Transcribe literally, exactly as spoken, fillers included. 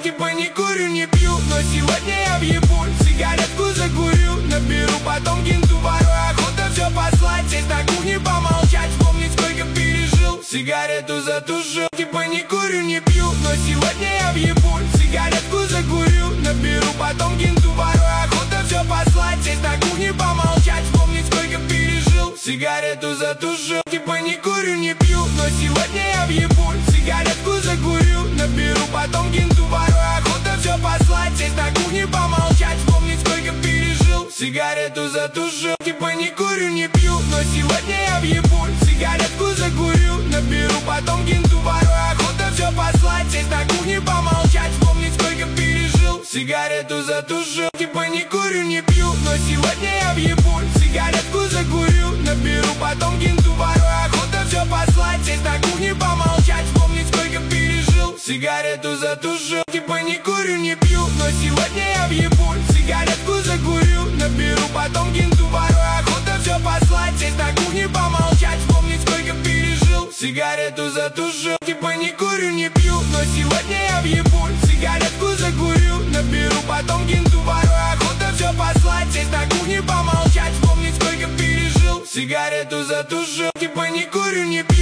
Типа не курю, не пью, но сегодня я въебу. Сигаретку закурю, наберу, потом кенту. Порой охота все послать, сесть на кухне, помолчать, вспомнить, сколько пережил. Сигарету затушил. Типа не курю, не пью, но сегодня я въебу. Сигаретку закурю, наберу, потом кенту. Порой охота все послать, сесть на кухне, помолчать, вспомнить, сколько пережил. Сигарету затушил. Типа не курю, не пью, но сегодня я въебу. Сигаретку закурю, наберу, потом кенту. Порой охота все послать, сесть на кухне, помолчать, вспомнить, сколько пережил. Сигарету затушил. Типа не курю, не пью, но сегодня я въебу. Сигаретку закурю, наберу, потом кенту. Порой охота все послать, сесть на кухне, помолчать, вспомнить, сколько пережил. Сигарету затушил. Типа не курю, не пью, но сегодня я въебу. Сигаретку закурю, наберу, потом кенту. Порой охота все послать, сесть на кухне, помолчать, вспомнить, сколько пережил. Сигарету затушил. Типа не курю, не пью, но сегодня я въебу. Сигаретку закурю, наберу, потом кенту. Порой охота все послать, сесть на кухне, помолчать, вспомнить, сколько пережил. Сигарету затушил. Типа не курю, не пью, но сегодня я въебу. Сигаретку закурю, наберу, потом кенту. Порой охота все послать, сесть на кухне, помолчать, вспомнить, сколько пережил. Сигарету затушил. Типа не курю, не пью.